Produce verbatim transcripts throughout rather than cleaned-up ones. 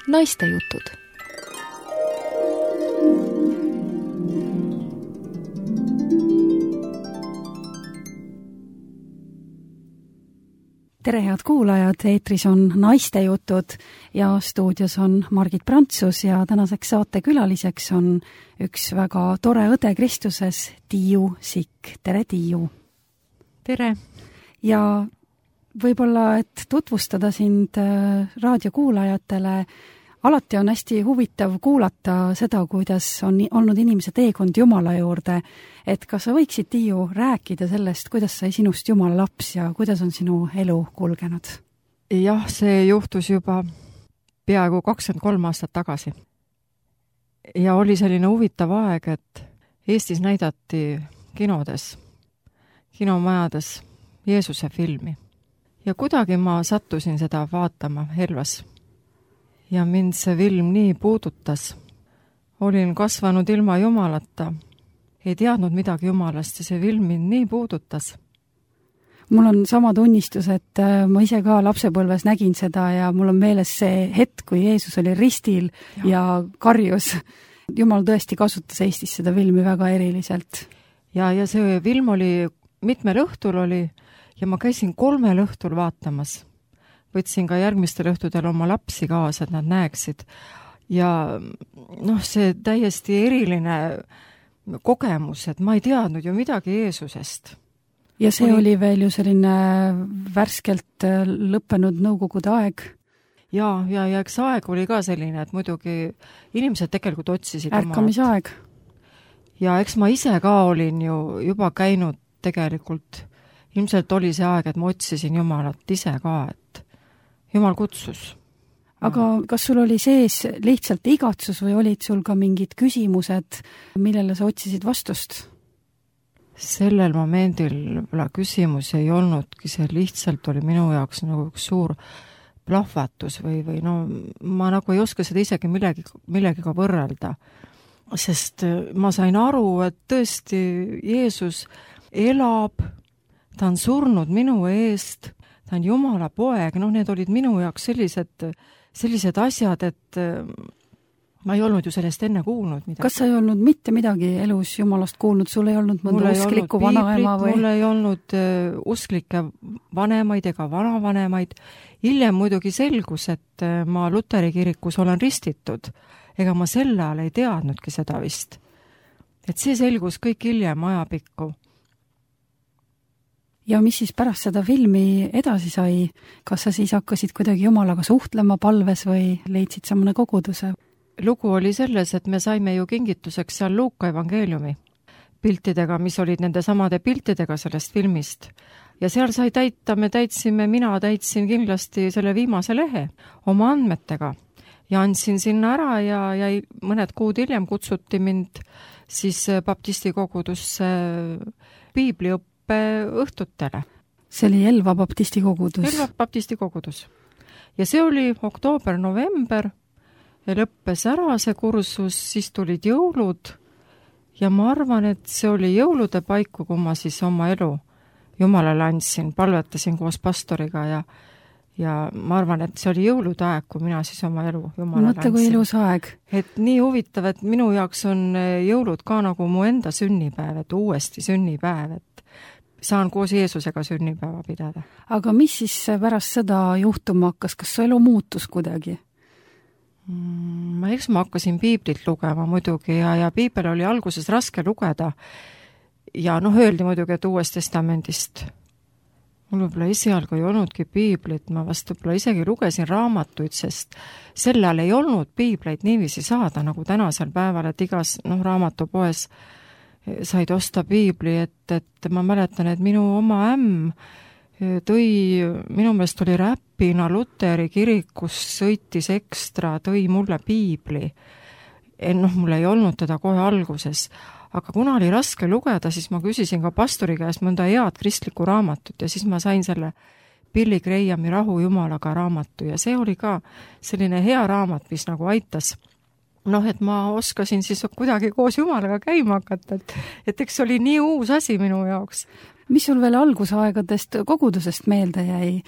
Naistejutud. Tere, head kuulajad, eetris on Naistejutud ja stuudios on Margit Prantsus ja tänaseks saatekülaliseks on üks väga tore õde Kristuses, Tiiu Sikk. Tere, Tiiu! Tere! Ja võib-olla, et tutvustada sind raadiokuulajatele, alati on hästi huvitav kuulata seda, kuidas on olnud inimese teekond Jumala juurde. Et kas sa võiksid, Tiiu, rääkida sellest, kuidas sai sinust Jumala laps ja kuidas on sinu elu kulgenud? Jah, see juhtus juba peaaegu kakskümmend kolm aastat tagasi. Ja oli selline huvitav aeg, et Eestis näidati kinodes, kinomajades Jeesuse filmi. Ja kuidagi ma sattusin seda vaatama Helvas. Ja mind see film nii puudutas. Olin kasvanud ilma Jumalata. Ei teadnud midagi Jumalast ja see film mind nii puudutas. Mul on sama tunnistus, et ma ise ka lapsepõlves nägin seda ja mul on meeles see hetk, kui Jeesus oli ristil ja, ja karjus. Jumal tõesti kasutas Eestis seda filmi väga eriliselt. Ja, ja see film oli, mitmel õhtul oli ja ma käisin kolmel õhtul vaatamas. Võtsin ka järgmistel õhtudel oma lapsi kaasa, et nad näeksid. Ja noh, see täiesti eriline kogemus, et ma ei teadnud ju midagi Jeesusest. Ja see oli, oli veel ju selline värskelt lõppenud nõukogude aeg. Ja, ja, ja eks aeg oli ka selline, et muidugi inimesed tegelikult otsisid ärkamisaeg. Ja eks ma ise ka olin ju juba käinud tegelikult, ilmselt oli see aeg, et ma otsisin Jumalat ise ka, et Jumal kutsus. Aga kas sul oli sees lihtsalt igatsus või olid sul ka mingid küsimused, millele sa otsisid vastust? Sellel momendil küsimus ei olnudki, see lihtsalt oli minu jaoks nagu üks suur plahvatus või, või no ma nagu ei oska seda isegi millegi, millegiga võrrelda. Sest ma sain aru, et tõesti Jeesus elab, ta on surnud minu eest, ta on Jumala poeg, noh need olid minu jaoks sellised, sellised asjad, et ma ei olnud ju sellest enne kuulnud midagi. Kas sa ei olnud mitte midagi elus Jumalast kuulnud? Sul ei olnud mõnda usklikku vanaema või? Mul ei olnud uh, usklikke vanemaid ega vanavanemaid. Hiljem muidugi selgus, et uh, ma Luteri kirikus olen ristitud. Ega ma sel ajal ei teadnudki seda vist. Et see selgus kõik hiljem ajapikku. Ja mis siis pärast seda filmi edasi sai? Kas sa siis hakkasid kuidagi Jumalaga suhtlema palves või leidsid sa mõne koguduse? Lugu oli selles, et me saime ju kingituseks seal Luuka evangeeliumi piltidega, mis olid nende samade piltidega sellest filmist. Ja seal sai täita, me täitsime, mina täitsin kindlasti selle viimase lehe oma andmetega. Ja andsin sinna ära ja, ja mõned kuud hiljem kutsuti mind siis baptisti kogudusse piibliõppe õhtutele. See oli Elva baptisti kogudus? Elva baptisti kogudus. Ja see oli oktoober-november ja lõppes ära see kursus, siis tulid jõulud ja ma arvan, et see oli jõulude paiku, kui ma siis oma elu Jumalale andsin, palvetasin koos pastoriga ja, ja ma arvan, et see oli jõulude aeg, kui mina siis oma elu Jumalale Mõtle, andsin. Kui ilus aeg. Et nii huvitav, et minu jaoks on jõulud ka nagu mu enda sünnipäev, et uuesti sünnipäev, et saan koos Jeesusega sünnipäeva pidada. Aga mis siis pärast seda juhtuma hakkas? Kas su elu muutus kuidagi? Ma eks ma hakkasin piiblit lugema muidugi ja, ja piibel oli alguses raske lugeda. Ja noh, öeldi muidugi, et Uuest Testamendist. Mul võib-olla esialgu ei olnudki piiblit, ma vast võib-olla isegi lugesin raamatuid, sest sellal ei olnud piibleid niiviisi saada nagu tänasel päeval, et igas noh, raamatupoes said osta piibli, et, et ma mäletan, et minu oma ämm tõi, minu meelest oli Räpina Luteri kirikus, sõitis ekstra, tõi mulle piibli. Noh, mul ei olnud teda kohe alguses, aga kuna oli raske lugeda, siis ma küsisin ka pastori käest mõnda head kristlikku raamatut ja siis ma sain selle Billy Grahami Rahu Jumalaga raamatu ja see oli ka selline hea raamat, mis nagu aitas. Noh, et ma oskasin siis kuidagi koos Jumalaga käima hakata, et, et eks oli nii uus asi minu jaoks. Mis sul veel algusaegadest kogudusest meelde jäi?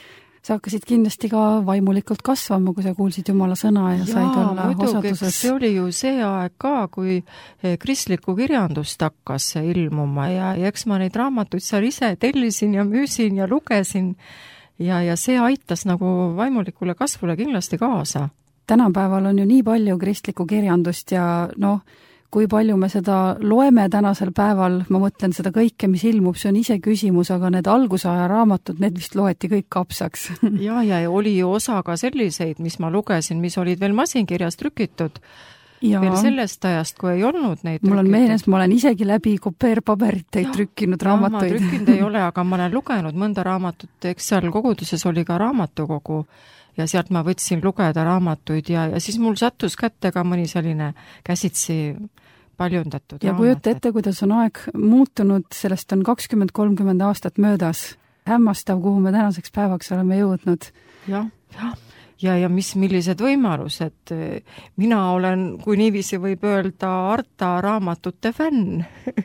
sa hakkasid kindlasti ka vaimulikult kasvama, kui sa kuulsid Jumala sõna ja, ja said olla osaduses. See oli ju see aeg ka, kui kristlikku kirjandust hakkas ilmuma ja, ja eks ma neid raamatuid seal ise tellisin ja müüsin ja lugesin ja, ja see aitas nagu vaimulikule kasvule kindlasti kaasa. Tänapäeval on ju nii palju kristlikku kirjandust ja noh, kui palju me seda loeme tänasel päeval, ma mõtlen seda kõike, mis ilmub, see on ise küsimus, aga need algusaja raamatud, need vist loeti kõik kapsaks. ja, ja oli ju osa ka selliseid, mis ma lugesin, mis olid veel masinkirjas trükitud. Ja. Veel sellest ajast, kui ei olnud neid mul on meeles, ma olen isegi läbi kopeerpaberiteid trükkinud ja, raamatuid. Ma trükkinud ei ole, aga ma olen lugenud mõnda raamatut, eks seal koguduses oli ka raamatukogu ja sealt ma võtsin lugeda raamatuid ja, ja siis mul sattus kätte ka mõni selline käsitsi paljundatud ja kujuta ette, kuidas on aeg muutunud, sellest on kakskümmend kolmkümmend aastat möödas. Hämmastav, kuhu me tänaseks päevaks oleme jõudnud. Jah, jah. Ja, ja mis, millised võimalused. Mina olen, kui niiviisi võib öelda, Arta raamatute fänn.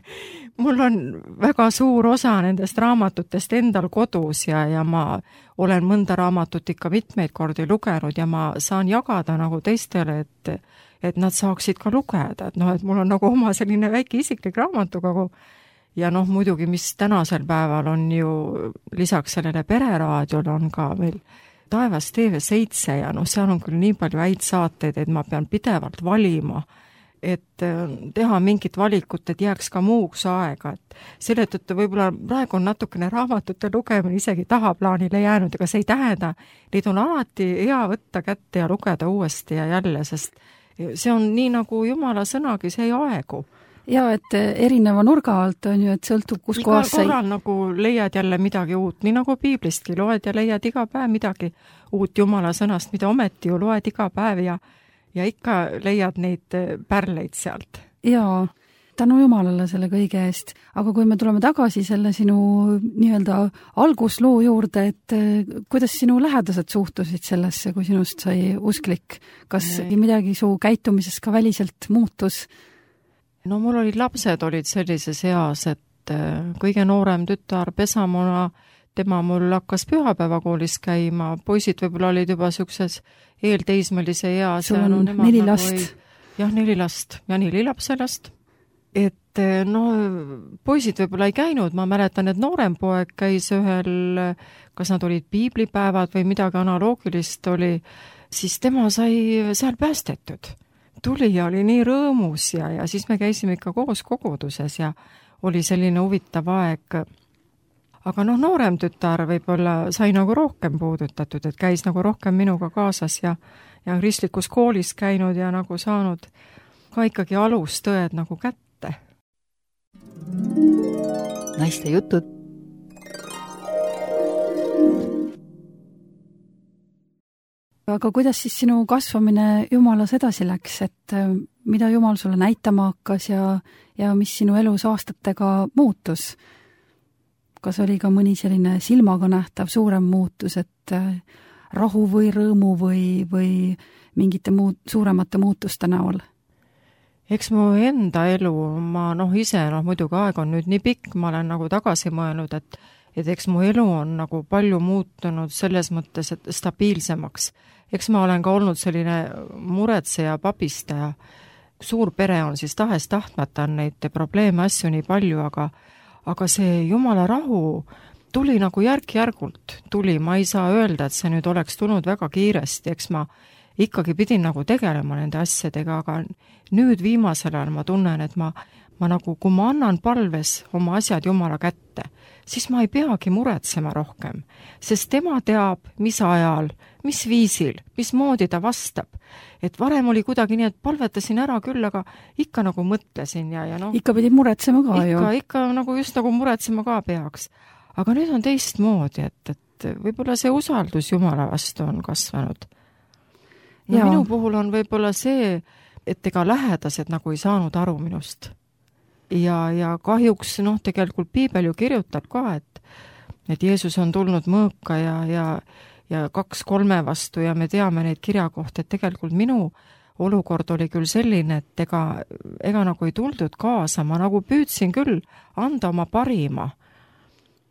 Mul on väga suur osa nendest raamatutest endal kodus ja, ja ma olen mõnda raamatut ikka mitmeid kordi lugenud ja ma saan jagada nagu teistele, et, et nad saaksid ka lugeda. Et noh, et mul on nagu oma selline väike isiklik raamatukogu. Ja noh, muidugi, mis tänasel päeval on ju lisaks sellele pereraadiole on ka meil Taevas T V seitse ja noh, seal on küll nii palju häid saateid, et ma pean pidevalt valima, et teha mingit valikut, et jääks ka muuks aega. Et selle tõttu võib-olla praegu on natukene raamatute lugemine isegi tahaplaanile jäänud, aga see ei tähenda, neid on alati hea võtta kätte ja lugeda uuesti ja jälle, sest see on nii nagu Jumala sõnagi, see ei aegu. Ja, et erineva nurga alt on ju, et sõltub, kus igal kohas korral sai... nagu leiad jälle midagi uut, nii nagu piiblistki, loed ja leiad iga päev midagi uut Jumala sõnast, mida ometi ju loed iga päev ja, ja ikka leiad neid pärleid sealt. Jaa, tänu Jumalale selle kõige eest. Aga kui me tuleme tagasi selle sinu nii-öelda algusloo juurde, et kuidas sinu lähedased suhtusid sellesse, kui sinust sai usklik? Kas nee. midagi su käitumises ka väliselt muutus? No mul olid lapsed olid sellises eas, et kõige noorem tütar Pesamona, tema mul hakkas pühapäevakoolis käima, poisid võib-olla olid juba sükses eelteismelise eas. Sul on no, neli last. Või, jah, neli last ja neli lapselast. Et no poisid võib-olla ei käinud, ma mäletan, et noorem poeg käis ühel, kas nad olid piiblipäevad või midagi analoogilist oli, siis tema sai seal päästetud. Tuli ja oli nii rõõmus ja, ja siis me käisime ikka koos koguduses ja oli selline huvitav aeg. Aga noh, noorem tütar võib-olla sai nagu rohkem puudutatud, et käis nagu rohkem minuga kaasas ja, ja kristlikus koolis käinud ja nagu saanud ka ikkagi alustõed nagu kätte. Naiste jutud. Aga kuidas siis sinu kasvamine Jumalas edasi läks, et mida Jumal sulle näitama hakkas ja, ja mis sinu elus aastatega muutus? Kas oli ka mõni selline silmaga nähtav suurem muutus, et rahu või rõõmu või, või mingite muud, suuremate muutuste näol? Eks mu enda elu, ma noh ise, noh muidugi aeg on nüüd nii pikk, ma olen nagu tagasi mõelnud, et, et eks mu elu on nagu palju muutunud selles mõttes, et stabiilsemaks. Eks ma olen ka olnud selline muretseja, pabistaja. Suur pere on siis tahes tahtmata, on neid probleeme asju nii palju, aga, aga see Jumala rahu tuli nagu järk-järgult. Tuli, ma ei saa öelda, et see nüüd oleks tulnud väga kiiresti, eks ma ikkagi pidin nagu tegelema nende asjadega, aga nüüd viimasel ajal ma tunnen, et ma, ma nagu, kui ma annan palves oma asjad Jumala kätte, siis ma ei peagi muretsema rohkem, sest tema teab, mis ajal, mis viisil, mis moodi ta vastab. Et varem oli kuidagi nii, et palvetasin ära küll, aga ikka nagu mõtlesin ja, ja noh. Ikka pidid muretsema ka ikka, ju. Ikka nagu just nagu muretsema ka peaks. Aga nüüd on teistmoodi, et, et võib-olla see usaldus Jumala vastu on kasvanud. No ja. Minu puhul on võib-olla see, et ega lähedased nagu ei saanud aru minust. Ja, ja kahjuks, noh, tegelikult piibel ju kirjutab ka, et, et Jeesus on tulnud mõõka ja, ja, ja kaks kolme vastu ja me teame neid kirjakohti, et tegelikult minu olukord oli küll selline, et ega, ega nagu ei tuldud kaasa, ma nagu püüdsin küll anda oma parima.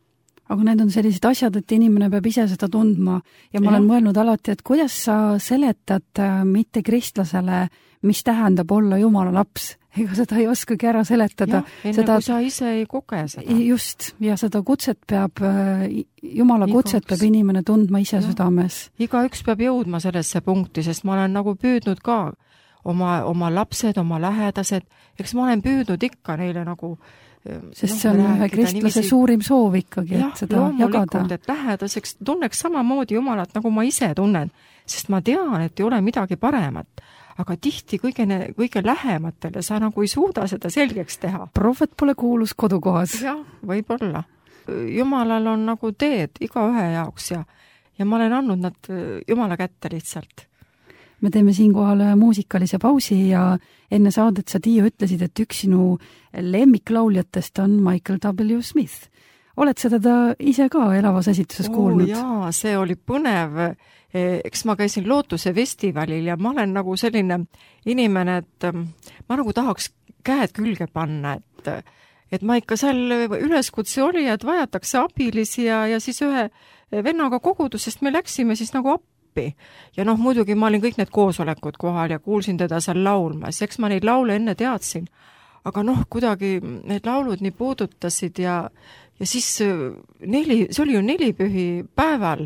aga need on sellised asjad, et inimene peab ise seda tundma ja ma ja. olen mõelnud alati, et kuidas sa seletad mitte kristlasele, mis tähendab olla Jumala laps. Ega seda ei oskagi ära seletada. Ja, enne seda, kui sa ise ei koge seda. Just, ja seda kutset peab, Jumala Igaks. Kutset peab inimene tundma ise ja. Südames. Iga üks peab jõudma sellesse punkti, sest ma olen nagu püüdnud ka oma, oma lapsed, oma lähedased, eks ma olen püüdnud ikka neile nagu sest no, see on ühe kristlase nimisi... suurim soov ikkagi, et seda jagada. Et lähedaseks tunneks samamoodi Jumalat, nagu ma ise tunnen, sest ma tean, et ei ole midagi paremat. Aga tihti kõige, kõige lähematele sa nagu ei suuda seda selgeks teha. Prohvet pole kuulus kodukohas. Jah, võib-olla. Jumalal on nagu teed iga ühe jaoks ja, ja ma olen andnud nad Jumala kätte lihtsalt. Me teeme siinkohal muusikalise pausi ja enne saadet sa, Tiiu, ütlesid, et üks sinu lemmiklauljatest on Michael W. Smith. Oled sa teda ise ka elavas esituses oh, kuulnud? Jaa, see oli põnev. Eks ma käisin Lootuse festivalil ja ma olen nagu selline inimene, et ma nagu tahaks käed külge panna, et, et ma ikka seal üleskutse oli, et vajatakse abilisi ja, ja siis ühe vennaga kogudusest me läksime siis nagu appi. Ja noh, muidugi ma olin kõik need koosolekud kohal ja kuulsin teda seal laulmas. Eks ma neid laule enne teadsin, aga noh, kuidagi need laulud nii puudutasid ja, ja siis neli, see oli ju nelipühi päeval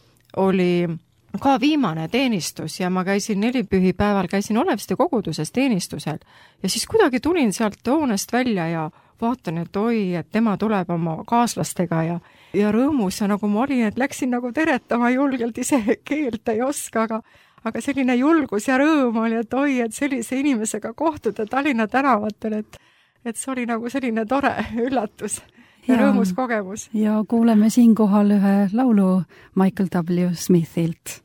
oli ka viimane teenistus ja ma käisin nelipühi päeval, käisin Olevste koguduses teenistusel ja siis kuidagi tulin sealt hoonest välja ja vaatan, et oi, et tema tuleb oma kaaslastega ja, ja rõõmus ja nagu ma olin, et läksin nagu teretama julgelt, ise keelt ei oska, aga, aga selline julgus ja rõõm oli, et oi, et sellise inimesega kohtuda Tallinna tänavatel, et, et see oli nagu selline tore üllatus ja, ja rõõmus kogemus. Ja kuuleme siinkohal ühe laulu Michael W. Smithilt.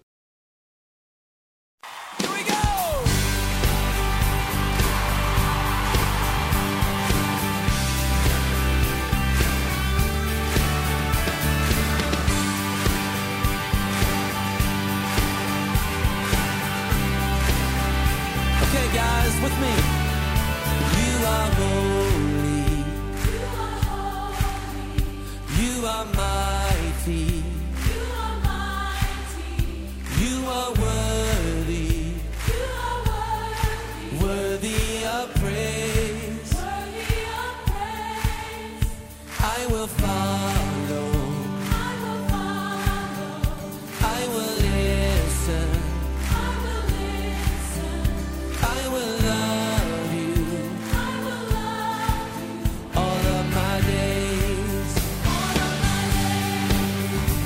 With me, you are holy, you are holy, you are mighty, you are mighty, you are worthy, you are worthy, worthy of praise, worthy of praise. I will follow, I will follow, I will listen, I will listen, I will love you, I will love you all of my days, all of my days.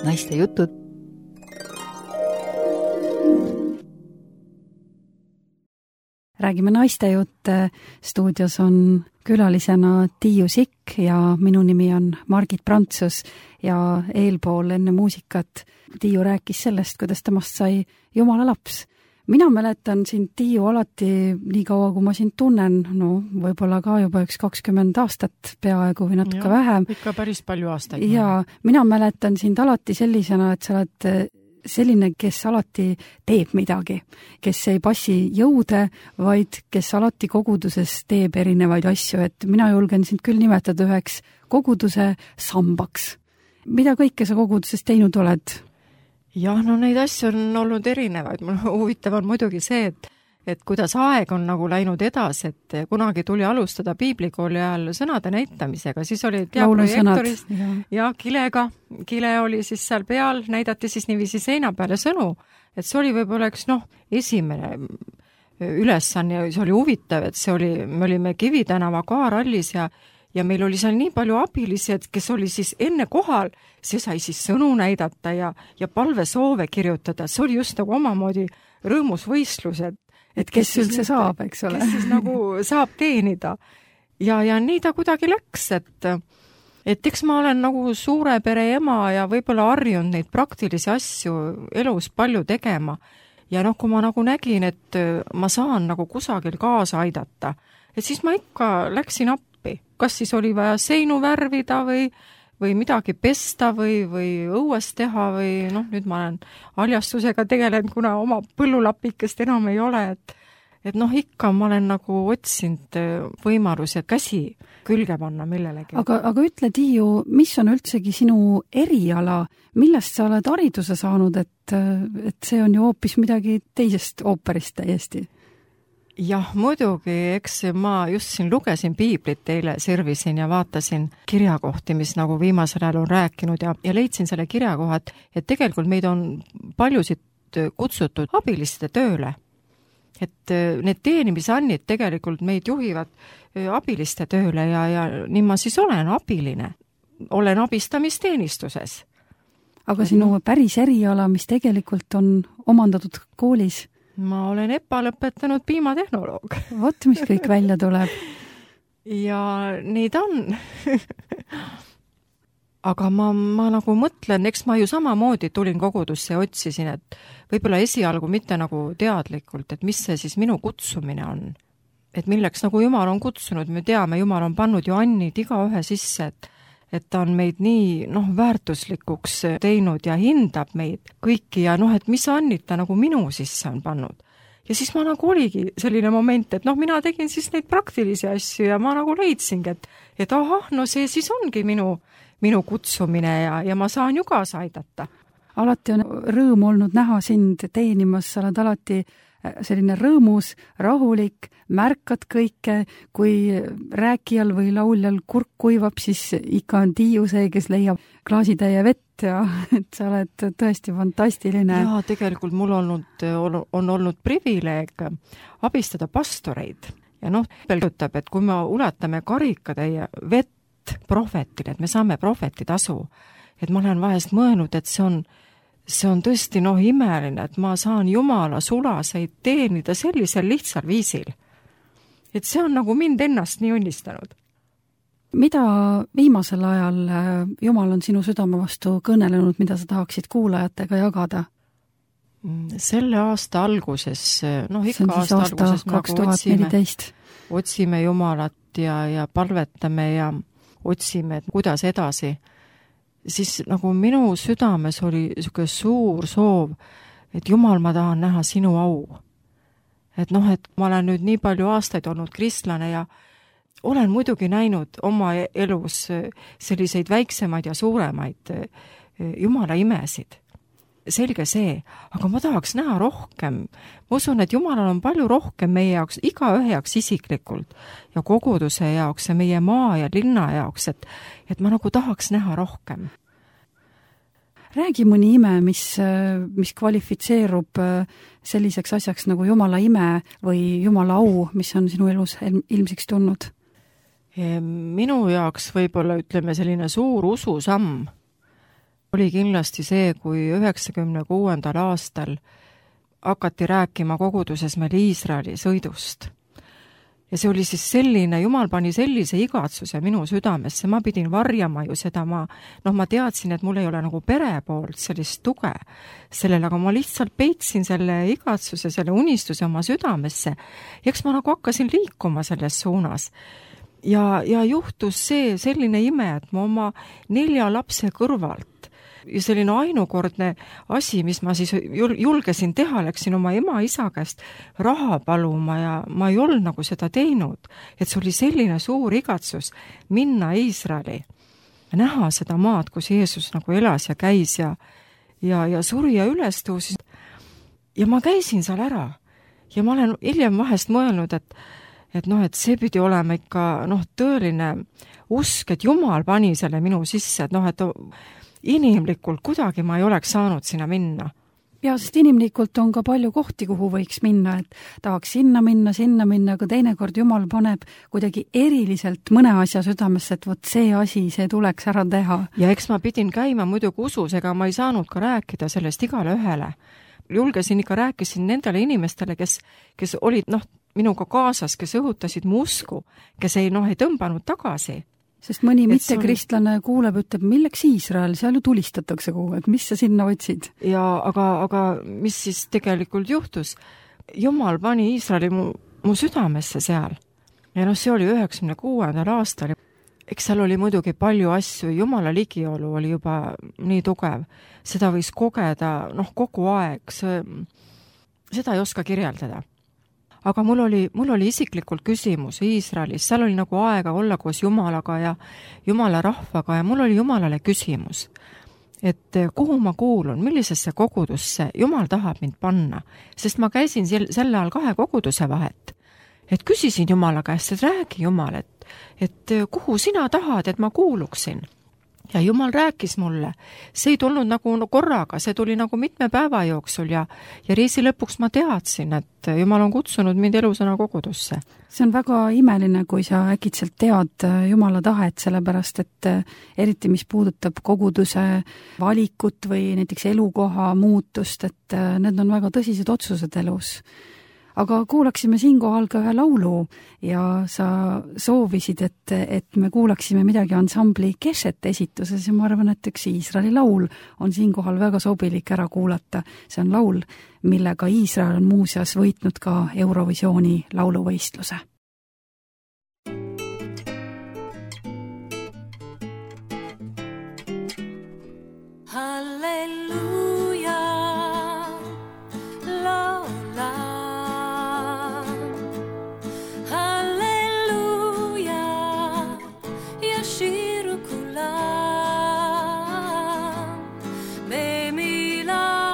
naiste jutud. Räägime naiste jutte. Stuudios on külalisena Tiiu Sikk ja minu nimi on Margit Prantsus ja eelpool enne muusikat Tiiu rääkis sellest, kuidas temast sai Jumala laps. Mina mäletan sind, Tiiu, alati nii kaua, kui ma sind tunnen, no võib-olla ka juba üks kakskümmend aastat peaaegu või natuke ja, vähem. Ikka päris palju aastaid. Ja mina mäletan sind alati sellisena, et sa oled selline, kes alati teeb midagi, kes ei passi jõude, vaid kes alati koguduses teeb erinevaid asju, et mina julgen sind küll nimetada üheks koguduse sambaks. Mida kõike sa koguduses teinud oled? Jah, no neid asju on olnud erinevaid. Mul huvitav on muidugi see, et, et kuidas aeg on nagu läinud edasi, et kunagi tuli alustada piiblikooli ajal sõnade näitamisega, siis oli diaprojektoris ja. ja kilega, kile oli siis seal peal, näidati siis niiviisi seina peale sõnu, et see oli võib-olla üks noh, esimene ülesanne ja see oli huvitav, et see oli, me olime Kivitänava K-rallis ja ja meil oli seal nii palju abilised, kes oli siis enne kohal, see sai siis sõnu näidata ja, ja palvesoove kirjutada. See oli just nagu omamoodi rõõmus võistlus, et, et kes, kes üldse saab, eks ole. Kes siis nagu saab teenida. Ja, ja nii ta kuidagi läks, et, et eks ma olen nagu suure pere ema ja võib-olla harjunud neid praktilisi asju elus palju tegema. Ja noh, kui ma nagu nägin, et ma saan nagu kusagil kaasa aidata, et siis ma ikka läksin appi. Kas siis oli vaja seinu värvida või, või midagi pesta või, või õues teha või noh, nüüd ma olen haljastusega tegelenud, kuna oma põllulapikest enam ei ole, et, et noh, ikka ma olen nagu otsinud võimalusi, et käsi külge panna millelegi. Aga, aga ütle, Tiiu, mis on üldsegi sinu eriala, millest sa oled hariduse saanud, et, et see on ju hoopis midagi teisest ooperist täiesti? Jah, muidugi, eks ma just siin lugesin piiblit teile, servisin ja vaatasin kirjakohti, mis nagu viimasel ajal on rääkinud ja, ja leidsin selle kirjakoha, et, et tegelikult meid on paljusid kutsutud abiliste tööle. Et need teenimisannid tegelikult meid juhivad abiliste tööle ja, ja nii ma siis olen abiline. Olen abistamisteenistuses. Aga sinu päris eriala, mis tegelikult on omandatud koolis? Ma olen E P A lõpetanud piimatehnoloog. Vot, mis kõik välja tuleb. Ja nii ta on. Aga ma, ma nagu mõtlen, eks ma ju samamoodi tulin kogudusse ja otsisin, et võib-olla esialgu mitte nagu teadlikult, et mis see siis minu kutsumine on. Et milleks nagu Jumal on kutsunud, me teame, Jumal on pannud ju annid iga ühe sisse, et et ta on meid nii noh, väärtuslikuks teinud ja hindab meid kõiki ja noh, et mis annid ta nagu minu sisse on pannud. Ja siis ma nagu oligi selline moment, et noh, mina tegin siis neid praktilisi asju ja ma nagu leidsingi, et, et ahah, no see siis ongi minu, minu kutsumine ja, ja ma saan ju kaasa aidata. Alati on rõõm olnud näha sind teenimas, sa oled alati selline rõõmus, rahulik, märkad kõike, kui rääkijal või lauljal kurk kuivab, siis ikka on Tiiu see, kes leiab klaasitäie vett ja et sa oled tõesti fantastiline. Jaa, tegelikult mul olnud, on olnud privileeg abistada pastoreid ja noh, ütleb, et kui me ulatame karikatäie vett prohvetile, et me saame prohveti tasu, et ma olen vahest mõelnud, et see on See on tõesti noh imeline, et ma saan Jumala sulaseid teenida sellisel lihtsal viisil. Et see on nagu mind ennast nii õnnistanud. Mida viimasel ajal Jumal on sinu südame vastu kõnelenud, mida sa tahaksid kuulajatega jagada? Selle aasta alguses, noh ikka aasta, aasta alguses kaks tuhat neliteist. Nagu otsime, otsime Jumalat ja, ja palvetame ja otsime, et kuidas edasi. Siis nagu minu südames oli niisugune suur soov, et Jumal, ma tahan näha sinu au. Et noh, et ma olen nüüd nii palju aastaid olnud kristlane ja olen muidugi näinud oma elus selliseid väiksemaid ja suuremaid Jumala imesid. Selge see, aga ma tahaks näha rohkem. Ma usun, et Jumalal on palju rohkem meie jaoks, igaühe jaoks isiklikult ja koguduse jaoks ja meie maa ja linna jaoks, et, et ma nagu tahaks näha rohkem. Räägi mõni ime, mis, mis kvalifitseerub selliseks asjaks nagu Jumala ime või Jumala au, mis on sinu elus ilmsiks tulnud? Minu jaoks võib-olla ütleme selline suur ususamm oli kindlasti see, kui üheksakümne kuuendal aastal hakati rääkima koguduses meil Iisraeli sõidust. Ja see oli siis selline, Jumal pani sellise igatsuse minu südamesse, ma pidin varjama ju seda, ma, noh, ma teadsin, et mul ei ole nagu pere poolt sellist tuge sellele, aga ma lihtsalt peitsin selle igatsuse, selle unistuse oma südamesse. Ja eks ma nagu hakkasin liikuma selles suunas. Ja, ja juhtus see selline ime, et ma oma nelja lapse kõrvalt ja selline ainukordne asi, mis ma siis julgesin teha, läksin oma ema isa käest raha paluma ja ma ei olnud nagu seda teinud. Et see oli selline suur igatsus minna Iisraeli, näha seda maad, kus Jeesus nagu elas ja käis ja, ja, ja suri ja üles tõusis. Ja ma käisin seal ära ja ma olen hiljem vahest mõelnud, et, et, noh, et see pidi olema ikka noh, tõeline usk, et Jumal pani selle minu sisse, et noh, et inimlikult kuidagi ma ei oleks saanud sinna minna. Ja, sest inimlikult on ka palju kohti, kuhu võiks minna, et tahaks sinna minna, sinna minna, aga teinekord Jumal paneb kuidagi eriliselt mõne asja südamesse, et vot see asi, see tuleks ära teha. Ja eks ma pidin käima muidugi usus, ega ma ei saanud ka rääkida sellest igale ühele. Julgesin ikka rääkisin nendele inimestele, kes, kes olid noh, minuga kaasas, kes õhutasid mu usku, kes ei, noh, ei tõmbanud tagasi. Sest mõni mittekristlane kuuleb, ütleb, milleks Iisrael, seal ju tulistatakse kogu, et mis sa sinna võtsid? Ja, aga, aga mis siis tegelikult juhtus? Jumal pani Iisraeli mu, mu südamesse seal. Ja noh, see oli üheksakümne kuuendal aastal. Eks seal oli muidugi palju asju, Jumala ligiolu oli juba nii tugev. Seda võis kogeda, noh, kogu aeg. See, seda ei oska kirjeldada. Aga mul oli, mul oli isiklikult küsimus Iisraelis, seal oli nagu aega olla koos Jumalaga ja Jumala rahvaga ja mul oli Jumalale küsimus, et kuhu ma kuulun, millisesse kogudusse Jumal tahab mind panna, sest ma käisin selle ajal kahe koguduse vahet, et küsisin Jumala käest, et räägi Jumal, et, et kuhu sina tahad, et ma kuuluksin. Ja Jumal rääkis mulle, see ei tulnud nagu korraga, see tuli nagu mitme päeva jooksul ja, ja reisi lõpuks ma teadsin, et Jumal on kutsunud mind elusõna kogudusse. See on väga imeline, kui sa äkitselt tead Jumala tahet, sellepärast et eriti mis puudutab koguduse valikut või näiteks elukoha muutust, et need on väga tõsised otsused elus. Aga kuulaksime siinkohal ka ühe laulu ja sa soovisid, et, et me kuulaksime midagi ansambli Keshet esituses ja ma arvan, et üks Iisraeli laul on siinkohal väga sobilik ära kuulata. See on laul, millega Iisrael on muuseas võitnud ka Eurovisiooni lauluvõistluse. Halleluja, laula.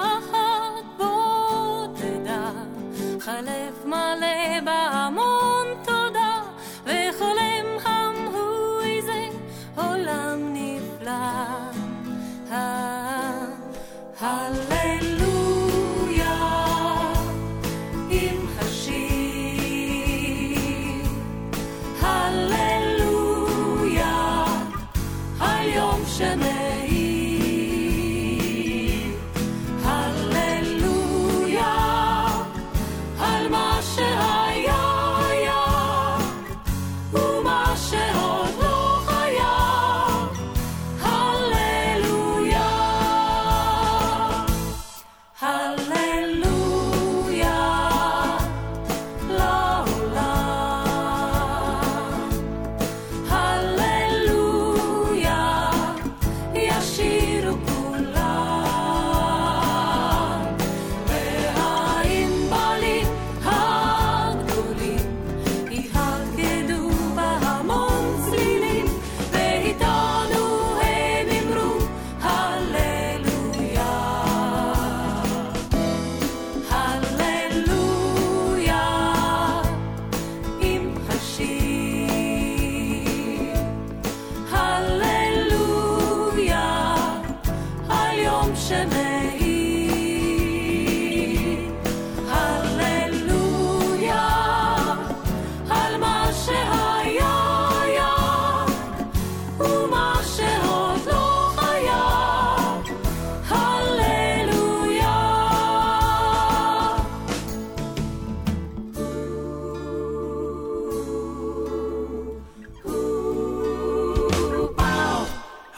חלף מלא בעמון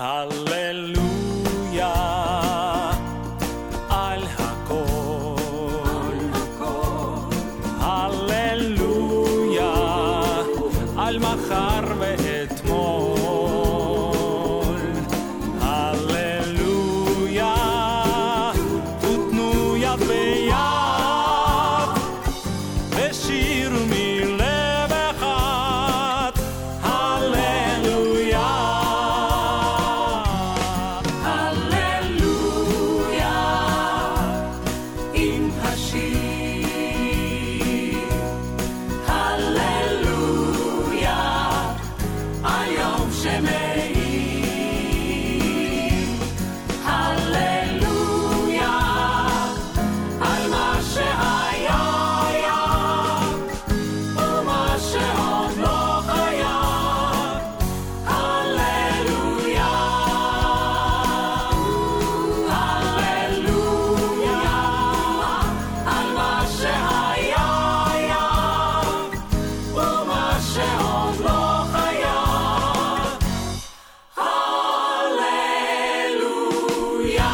Halleluja, al hakol. Halleluja, al מחר ואתמול. Halleluja, תתנו יד ביד ושירו מלב אחד. Halleluja, Halleluja, עם השיר. Halleluja, היום שמאיר. Halleluja, על מה שהיה היה ומה שעוד לא היה. Halleluja, Halleluja, על מה שהיה היה ומה שעוד לא היה. Halleluja,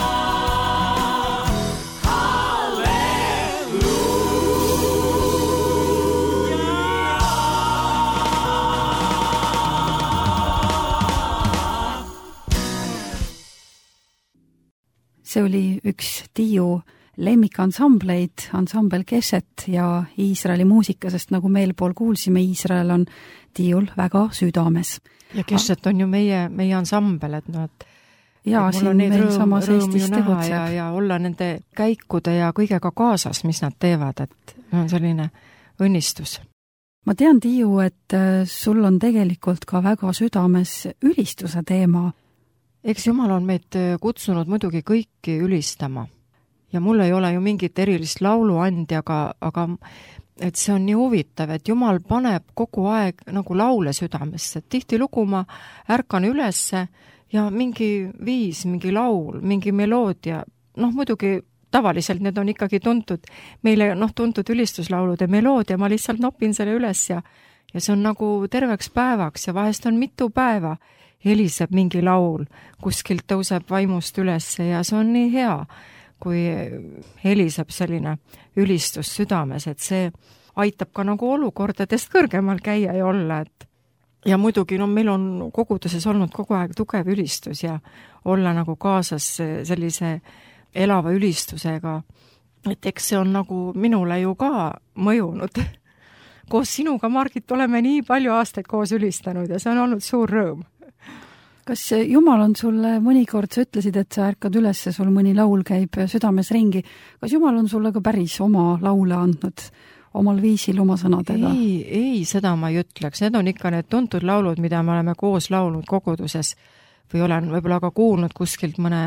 see oli üks Tiiu lemmikansambleid, ansambel Keshet ja Iisraeli muusika, sest nagu me eelpool kuulsime, Iisrael on Tiiul väga südames. ja Keshet on ju meie, meie ansambel, et noh, et Ja et mul siin on neid meil rõõm, samas rõõm Eestis ju näha tegutseb. ja, ja olla nende käikude ja kõigega kaasas, mis nad teevad, et on selline õnnistus. Ma tean, Tiiu, et äh, sul on tegelikult ka väga südames ülistuse teema. Eks Jumal on meid kutsunud muidugi kõiki ülistama ja mul ei ole ju mingit erilist lauluandjaga, aga et see on nii huvitav, et Jumal paneb kogu aeg nagu laule südamesse. Tihtilugu ma ärkan ülesse ja mingi viis, mingi laul, mingi meloodia, noh muidugi tavaliselt need on ikkagi tuntud, meile noh tuntud ülistuslaulude meloodia, ma lihtsalt nopin selle üles ja, ja see on nagu terveks päevaks ja vahest on mitu päeva heliseb mingi laul, kuskilt tõuseb vaimust üles ja see on nii hea, kui heliseb selline ülistus südames, et see aitab ka nagu olukordadest kõrgemal käia ja olla, et ja muidugi no meil on koguduses olnud kogu aeg tugev ülistus ja olla nagu kaasas sellise elava ülistusega, et eks see on nagu minule ju ka mõjunud. Koos sinuga, Margit, oleme nii palju aastaid koos ülistanud ja see on olnud suur rõõm. Kas Jumal on sulle mõnikord, sa ütlesid, et sa ärkad üles, sul mõni laul käib südames ringi. Kas Jumal on sulle ka päris oma laule andnud, omal viisil, oma sõnadega? Ei, ei, seda ma ei ütleks. Need on ikka need tuntud laulud, mida me oleme koos laulnud koguduses või olen võib-olla ka kuulnud kuskilt mõne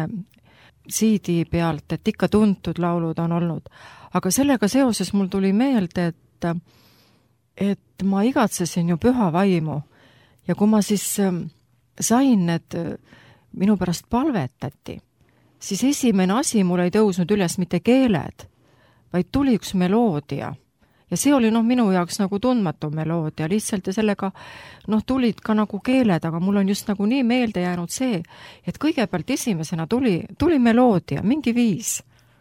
siidi pealt, et ikka tuntud laulud on olnud. Aga sellega seoses mul tuli meelde, et, et ma igatsesin ju püha vaimu ja kui ma siis sain need, minu pärast palvetati, siis esimene asi mul ei tõusnud üles mitte keeled, vaid tuli üks meloodia. Ja see oli noh minu jaoks nagu tundmatu meloodia, lihtsalt ja sellega noh tulid ka nagu keeled, aga mul on just nagu nii meelde jäänud see, et kõigepealt esimesena tuli, tuli meloodia, mingi viis.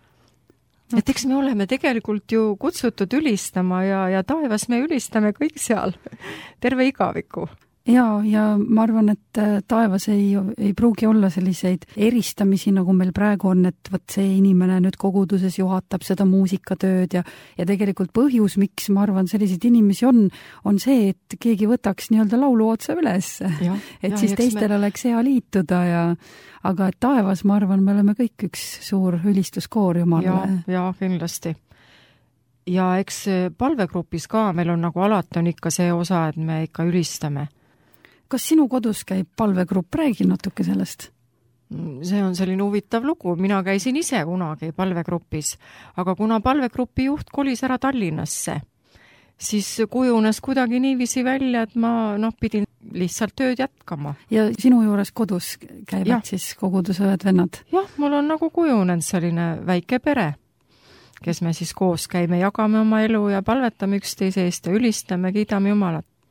Et eks me oleme tegelikult ju kutsutud ülistama ja, ja taevas me ülistame kõik seal, terve igaviku. Ja, ja ma arvan, et taevas ei, ei pruugi olla selliseid eristamisi, nagu meil praegu on, et võt see inimene nüüd koguduses juhatab seda muusikatööd ja, ja tegelikult põhjus, miks ma arvan, selliseid inimesi on, on see, et keegi võtaks nii-öelda laulu otsa üles. Ja, et ja, siis teistel me... oleks hea liituda ja aga et taevas, ma arvan, me oleme kõik üks suur ülistuskoor Jumalale. Ja, ja kindlasti. Ja eks palvegrupis ka meil on nagu alati on ikka see osa, et me ikka ülistame. Kas sinu kodus käib palvegrupp? Räägi natuke sellest. See on selline huvitav lugu. Mina käisin ise kunagi palvegrupis, aga kuna palvegrupi juht kolis ära Tallinnasse, siis kujunes kuidagi niiviisi välja, et ma noh, pidin lihtsalt tööd jätkama. Ja sinu juures kodus käivad ja. Siis kogudusõed vennad? Jah, mul on nagu kujunenud selline väike pere, kes me siis koos käime, jagame oma elu ja palvetame üksteise eest ja ülistame, kiidame Jumalat.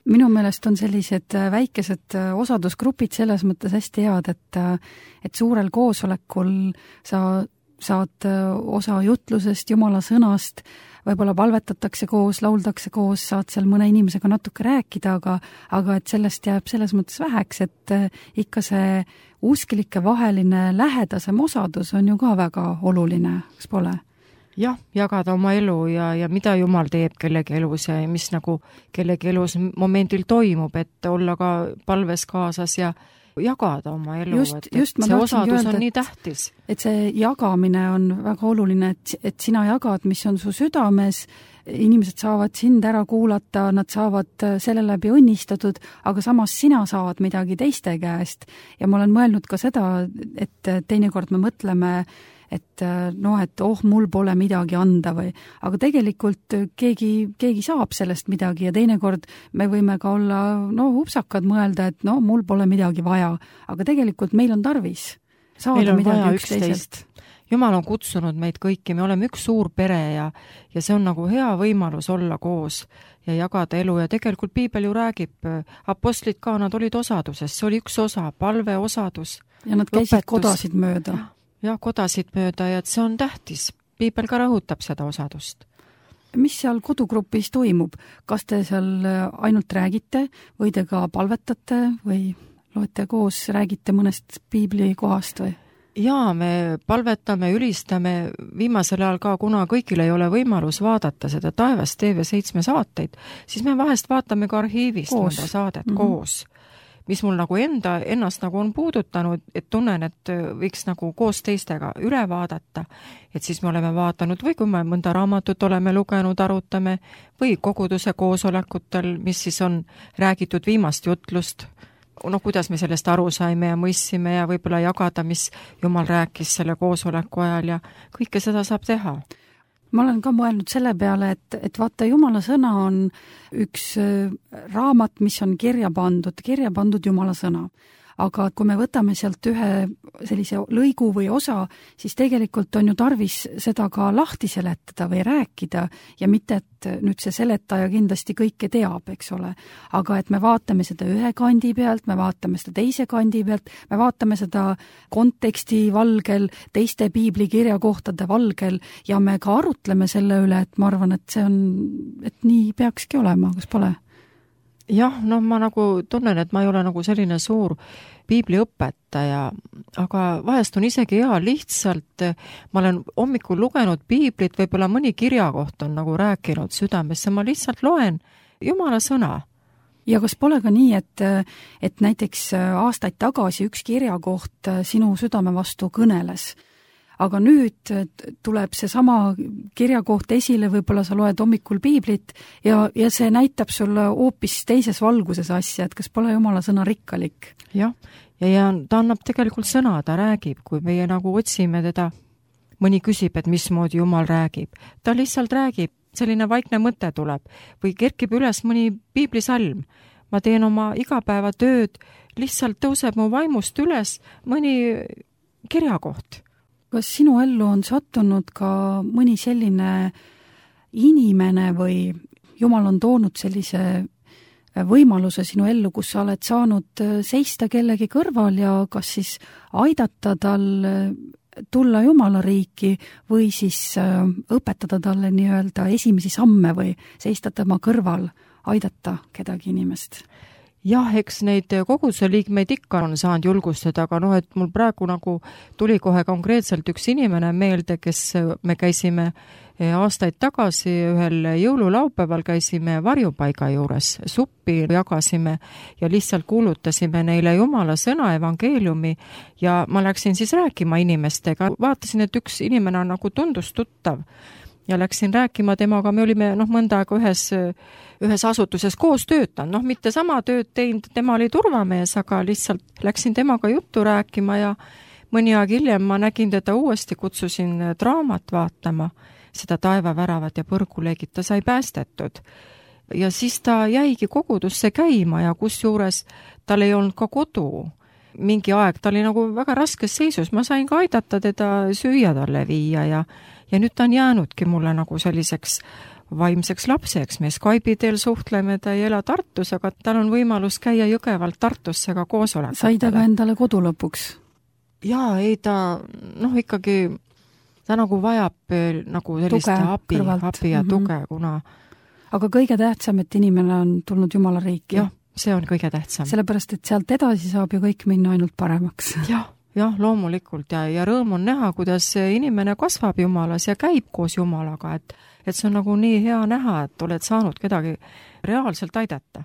minu meelest on sellised väikesed osadusgrupid selles mõttes hästi head, et, et suurel koosolekul sa saad osa jutlusest, Jumala sõnast, võib-olla palvetatakse koos, lauldakse koos, saad seal mõne inimesega natuke rääkida, aga, aga et sellest jääb selles mõttes väheks, et ikka see usklike vaheline lähedasem osadus on ju ka väga oluline, kas pole? Jah, jagada oma elu ja, ja mida Jumal teeb kellegi elus ja mis nagu kellegi elus momendil toimub, et olla ka palves kaasas ja jagada oma elu, just, et, just, et see osadus öelda, on nii tähtis. Et see jagamine on väga oluline, et, et sina jagad, mis on su südames, inimesed saavad sind ära kuulata, nad saavad selle läbi õnnistatud, aga samas sina saavad midagi teiste käest. Ja ma olen mõelnud ka seda, et teinekord me mõtleme, et no, et oh, mul pole midagi anda või, aga tegelikult keegi, keegi saab sellest midagi ja teinekord me võime ka olla, no, upsakad mõelda, et no, mul pole midagi vaja, aga tegelikult meil on tarvis saada meil on midagi vaja üksteiselt. Jumal on kutsunud meid kõiki, me oleme üks suur pere ja, ja see on nagu hea võimalus olla koos ja jagada elu ja tegelikult piibel ju räägib, apostlid ka, nad olid osaduses, see oli üks osa, palve osadus. Ja nad käisid õpetus. Kodasid mööda. Ja kodasid mööda ja et see on tähtis. Piibel ka rõhutab seda osadust. Mis seal kodugrupis toimub? Kas te seal ainult räägite või te ka palvetate või loete koos, räägite mõnest piibli kohast või? Jaa, me palvetame, ülistame viimasel ajal ka, kuna kõigil ei ole võimalus vaadata seda Taevas T V seitse saateid, siis me vahest vaatame ka arhiivist mõnda saadet mm-hmm. koos. Mis mul nagu enda, ennast nagu on puudutanud, et tunnen, et võiks nagu koos teistega üle vaadata, et siis me oleme vaatanud või kui me mõnda raamatut oleme lugenud, arutame või koguduse koosolekutel, mis siis on räägitud viimast jutlust, no kuidas me sellest aru saime ja mõissime ja võib-olla jagada, mis Jumal rääkis selle koosoleku ajal ja kõike seda saab teha. Ma olen ka mõelnud selle peale, et, et vaata, Jumala sõna on üks raamat, mis on kirja pandud, kirja pandud Jumala sõna. Aga kui me võtame sealt ühe sellise lõigu või osa, siis tegelikult on ju tarvis seda ka lahti seletada või rääkida ja mitte, et nüüd see seletaja kindlasti kõike teab, eks ole. Aga et me vaatame seda ühe kandi pealt, me vaatame seda teise kandi pealt, me vaatame seda konteksti valgel, teiste piiblikirjakohtade valgel ja me ka arutleme selle üle, et ma arvan, et see on, et nii peakski olema, kas pole? Jah, no ma nagu tunnen, et ma ei ole nagu selline suur piibliõpetaja, aga vahest on isegi hea lihtsalt, ma olen hommikul lugenud piiblit, võib-olla mõni kirjakoht on nagu rääkinud südamesse, ma lihtsalt loen Jumala sõna. Ja kas pole ka nii, et, et näiteks aastaid tagasi üks kirjakoht sinu südame vastu kõneles, aga nüüd tuleb see sama kirjakoht esile, võib-olla sa loed hommikul piiblit ja, ja see näitab sulle hoopis teises valguses asja, et kas pole Jumala sõna rikkalik? Jah, ja, ja ta annab tegelikult sõna, ta räägib, kui meie nagu otsime teda, mõni küsib, et mismoodi Jumal räägib. Ta lihtsalt räägib, selline vaikne mõte tuleb või kerkib üles mõni piiblisalm. Ma teen oma igapäevatööd, lihtsalt tõuseb mu vaimust üles mõni kirjakoht. Kas sinu ellu on sattunud ka mõni selline inimene või Jumal on toonud sellise võimaluse sinu ellu, kus sa oled saanud seista kellegi kõrval ja kas siis aidata tal tulla Jumala riiki või siis õpetada talle nii-öelda esimesi samme või seista tema kõrval, aidata kedagi inimest? Jah, eks neid koguduse liikmeid ikka on saanud julgustada, aga noh, et mul praegu nagu tuli kohe konkreetselt üks inimene meelde, kes me käisime aastaid tagasi ühel jõululaupäeval käisime varjupaiga juures, suppi jagasime ja lihtsalt kuulutasime neile Jumala sõna evangeeliumi ja ma läksin siis rääkima inimestega, vaatasin, et üks inimene on nagu tundus tuttav ja läksin rääkima temaga, me olime noh, mõnda aega ühes, ühes asutuses koos töötanud, noh mitte sama tööd teinud, tema oli turvamees, aga lihtsalt läksin temaga juttu rääkima ja mõni aeg hiljem ma nägin teda uuesti, kutsusin draamat vaatama, seda Taevaväravat ja põrguleegid, ta sai päästetud. Ja siis ta jäigi kogudusse käima ja kusjuures tal ei olnud ka kodu. Mingi aeg, ta oli nagu väga raskes seisus, ma sain ka aidata teda süüa talle viia ja ja nüüd ta on jäänudki mulle nagu selliseks vaimseks lapseks. Me Skype'i teel suhtleme, ta ei ela Tartus, aga tal on võimalus käia Jõgevalt Tartusse ka koosolekutele. Sai ta ka endale kodu lõpuks? Jaa, ei ta, noh ikkagi, ta nagu vajab nagu sellist tuge, abi, abi ja tuge, mm-hmm. kuna aga kõige tähtsam, et inimene on tulnud Jumala riiki. Jah, see on kõige tähtsam. Sellepärast, et sealt edasi saab ju kõik minna ainult paremaks. Jah, jah, loomulikult ja, ja rõõm on näha, kuidas inimene kasvab Jumalas ja käib koos Jumalaga, et, et see on nagu nii hea näha, et oled saanud kedagi reaalselt aidata.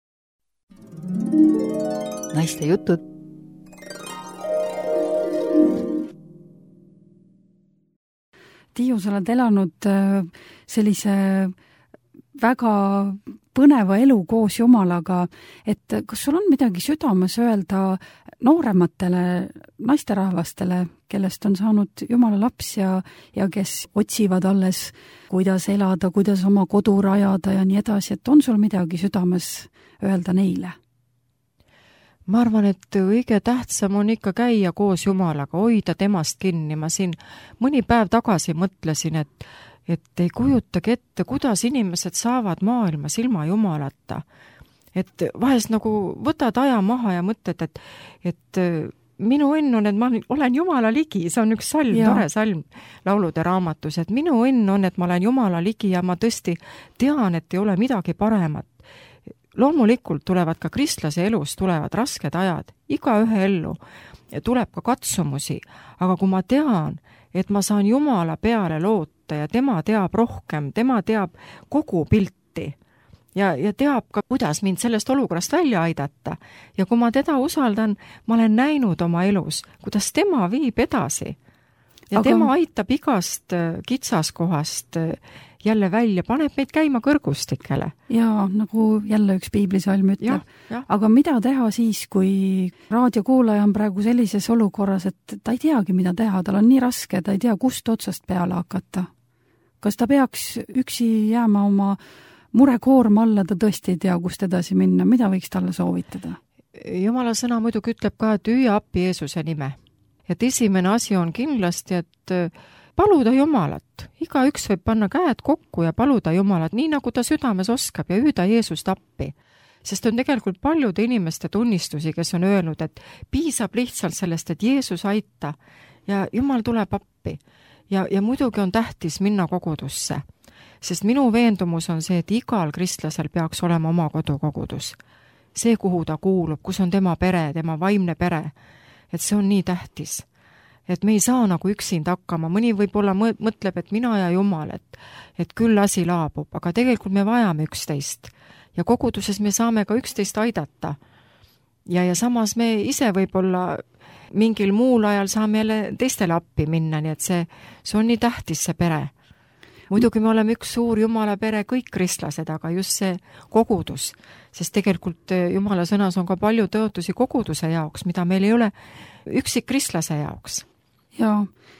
Naiste jutud. Tiiu, sa oled elanud sellise väga põneva elu koos Jumalaga, et kas sul on midagi südames öelda noorematele naisterahvastele, kellest on saanud Jumala laps ja, ja kes otsivad alles, kuidas elada, kuidas oma kodu rajada ja nii edasi, et on sul midagi südames öelda neile? Ma arvan, et õige tähtsam on ikka käia koos Jumalaga, hoida temast kinni. Ma siin mõni päev tagasi mõtlesin, et et ei kujutagi ette, kuidas inimesed saavad maailmas ilma Jumalata. Et vahest nagu võtad aja maha ja mõtled, et, et minu õnn on, et ma olen Jumala ligi, see on üks salm, tore salm laulude raamatus, et minu õnn on, et ma olen Jumala ligi ja ma tõesti tean, et ei ole midagi paremat. Loomulikult tulevad ka kristlase elus, tulevad rasked ajad, igaühe ellu tuleb ka katsumusi, aga kui ma tean, et ma saan Jumala peale loota ja tema teab rohkem, tema teab kogu pilti ja, ja teab ka, kuidas mind sellest olukorrast välja aidata. Ja kui ma teda usaldan, ma olen näinud oma elus, kuidas tema viib edasi. Ja aga tema aitab igast kitsaskohast jälle välja, paneb meid käima kõrgustikele. Jaa, nagu jälle üks piiblisalm ütleb. Aga mida teha siis, kui raadiokuulaja on praegu sellises olukorras, et ta ei teagi, mida teha, tal on nii raske, ta ei tea, kust otsast peale hakata? Kas ta peaks üksi jääma oma murekoorma alla, ta tõesti ei tea, kust edasi minna, mida võiks talle soovitada? Jumala sõna muidugi ütleb ka, et hüüa appi Jeesuse nime. Et esimene asi on kindlasti, et paluda Jumalat. Iga üks võib panna käed kokku ja paluda Jumalat, nii nagu ta südames oskab ja hüüda Jeesust appi. Sest on tegelikult paljude inimeste tunnistusi, kes on öelnud, et piisab lihtsalt sellest, et Jeesus aita ja Jumal tuleb appi. Ja, ja muidugi on tähtis minna kogudusse. Sest minu veendumus on see, et igal kristlasel peaks olema oma kodukogudus. See, kuhu ta kuulub, kus on tema pere, tema vaimne pere. Et see on nii tähtis. Et me ei saa nagu üksinda hakkama. Mõni võib-olla mõtleb, et mina ja Jumal, et, et küll asi laabub, aga tegelikult me vajame üksteist. Ja koguduses me saame ka üksteist aidata. Ja, ja samas me ise võib-olla mingil muul ajal saame jälle teistele appi minna, nii et see, see on nii tähtis see pere. Muidugi me oleme üks suur Jumala pere, kõik kristlased, aga just see kogudus, sest tegelikult Jumala sõnas on ka palju tõotusi koguduse jaoks, mida meil ei ole üksik kristlase jaoks. Ja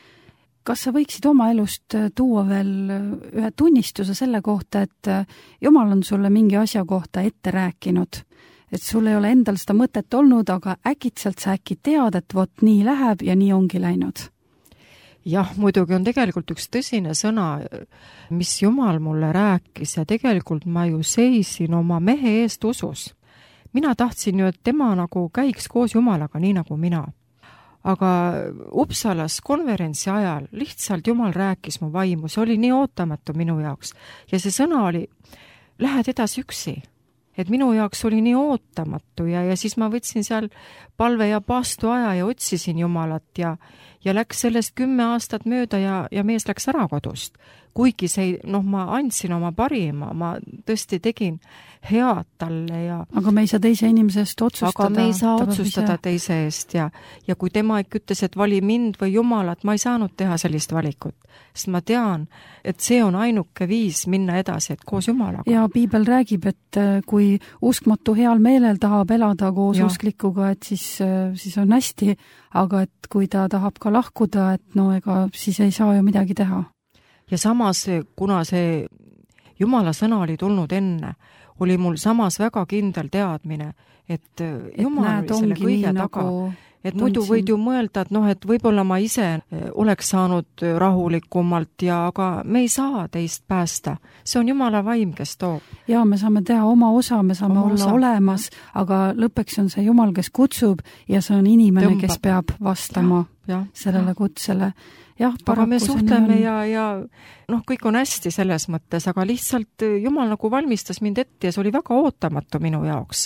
kas sa võiksid oma elust tuua veel ühe tunnistuse selle kohta, et Jumal on sulle mingi asja kohta ette rääkinud, et sul ei ole endal seda mõtet olnud, aga äkitselt sa äkki tead, et vot nii läheb ja nii ongi läinud? Jah, muidugi on tegelikult üks tõsine sõna, mis Jumal mulle rääkis ja tegelikult ma ju seisin oma mehe eest usus. Mina tahtsin ju, et tema nagu käiks koos Jumalaga, nii nagu mina. Aga Uppsalas konverentsi ajal lihtsalt Jumal rääkis mu vaimu, see oli nii ootamatu minu jaoks. Ja see sõna oli, lähed edasi üksi. Et minu jaoks oli nii ootamatu ja, ja siis ma võtsin seal palve ja paastu aja ja otsisin Jumalat ja, ja läks sellest kümme aastat mööda ja, ja mees läks ära kodust. Kuigi see, noh, ma andsin oma parima, ma tõesti tegin head talle ja... Aga me ei saa teise inimese eest otsustada. Aga me ei saa otsustada ise... teise eest ja, ja kui tema ikka ütles, et vali mind või Jumalat, ma ei saanud teha sellist valikut. Sest ma tean, et see on ainuke viis minna edasi, et koos Jumalaga. Ja Piibel räägib, et kui uskmatu heal meelel tahab elada koos ja. Usklikuga, et siis, siis on hästi, aga et kui ta tahab ka lahkuda, et no ega siis ei saa ju midagi teha. Ja samas, kuna see Jumala sõna oli tulnud enne, oli mul samas väga kindel teadmine, et Jumal oli selle kõige taga. Nagu... et muidu Tundsin. võid ju mõelda, et noh, et võib-olla ma ise oleks saanud rahulikumalt ja aga me ei saa teist päästa. See on Jumala vaim, kes toob. Jaa, me saame teha oma osa, me saame Oma olla osa. olemas, aga lõppeks on see Jumal, kes kutsub ja see on inimene, Tõmbab. kes peab vastama Ja, ja. sellele kutsele. Jah, aga me paraku see suhtleme nii on. ja, ja noh, kõik on hästi selles mõttes, aga lihtsalt Jumal nagu valmistas mind ette ja see oli väga ootamatu minu jaoks.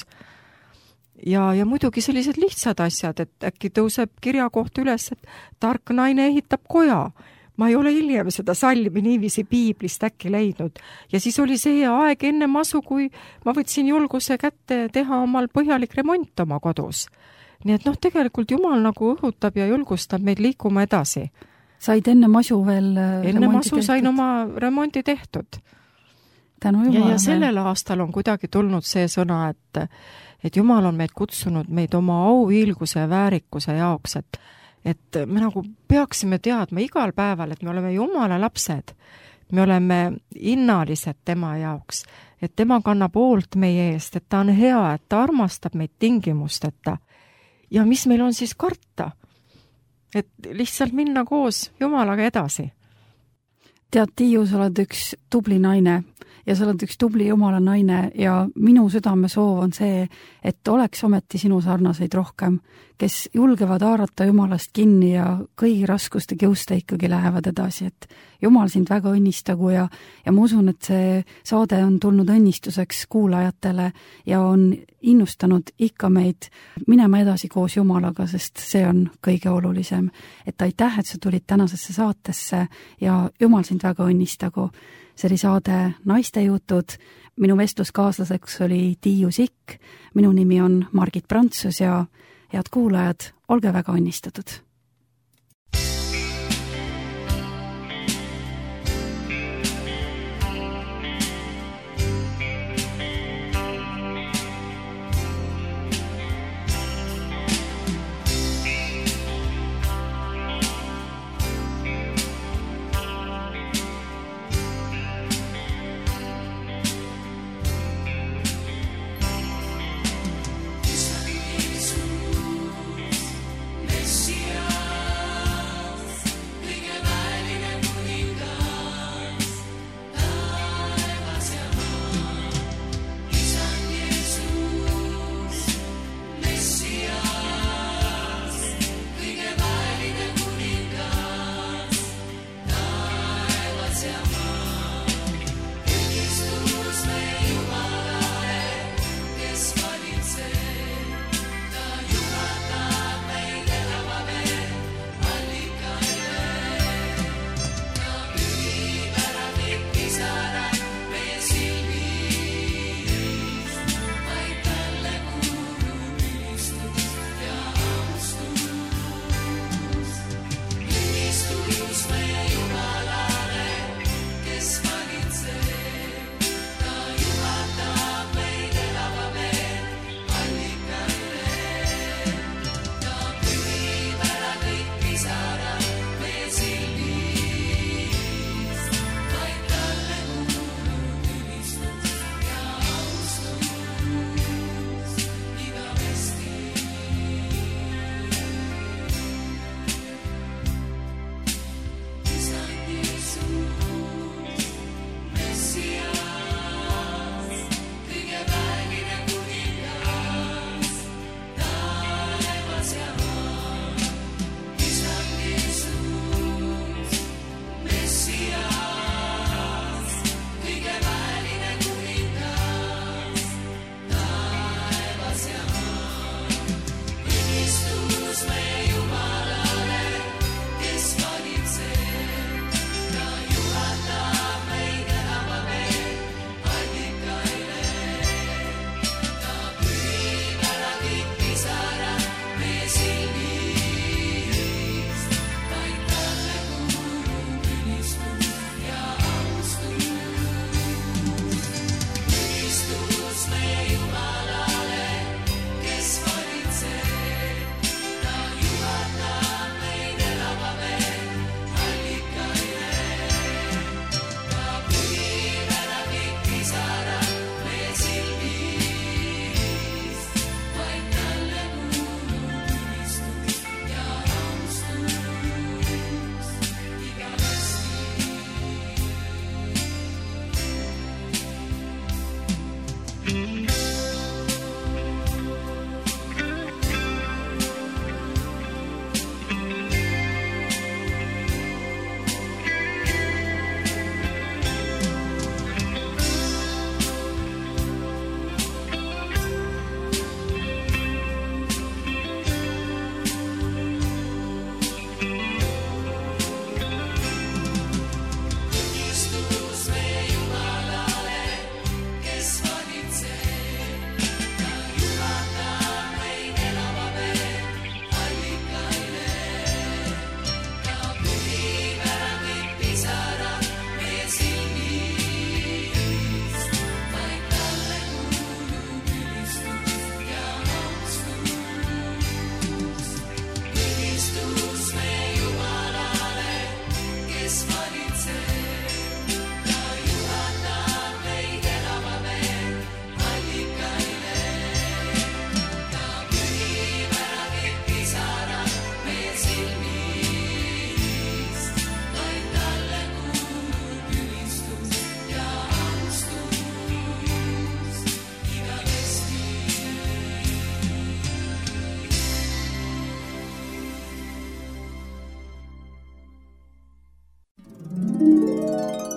Ja, ja muidugi sellised lihtsad asjad, et äkki tõuseb kirjakoht üles, et tark naine ehitab koja. Ma ei ole hiljem seda salmi niiviisi piiblist äkki leidnud. Ja siis oli see aeg enne masu, kui ma võtsin julguse kätte teha omal põhjalik remont oma kodus. Nii et noh, tegelikult Jumal nagu õhutab ja julgustab meid liikuma edasi. Said enne masu veel Enne masu sain oma remondi tehtud. Tänu Ja, Jumalale. ja sellel aastal on kuidagi tulnud see sõna, et, et Jumal on meid kutsunud meid oma auhiilguse ja väärikuse jaoks, et, et me nagu peaksime teadma igal päeval, et me oleme Jumala lapsed. Me oleme innalised tema jaoks, et tema kannab hoolt meie eest, et ta on hea, et ta armastab meid tingimusteta. Ja mis meil on siis karta? Et lihtsalt minna koos Jumalaga edasi. Tead, Tiiu, sa oled üks tubli naine ja sa oled üks tubli Jumala naine ja minu südame soov on see, et oleks ometi sinu sarnaseid rohkem, kes julgevad haarata Jumalast kinni ja kõigi raskuste kiuste ikkagi lähevad edasi, et Jumal sind väga õnnistagu ja, ja ma usun, et see saade on tulnud õnnistuseks kuulajatele ja on innustanud ikka meid minema edasi koos Jumalaga, sest see on kõige olulisem. Et aitäh, et sa tulid tänasesse saatesse ja Jumal sind väga õnnistagu. See oli saade Naiste jutud. Minu vestluskaaslaseks oli Tiiu Sikk. Minu nimi on Margit Prantsus ja head kuulajad, olge väga õnnistatud. Jesús, Mesías.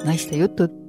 naiste jutud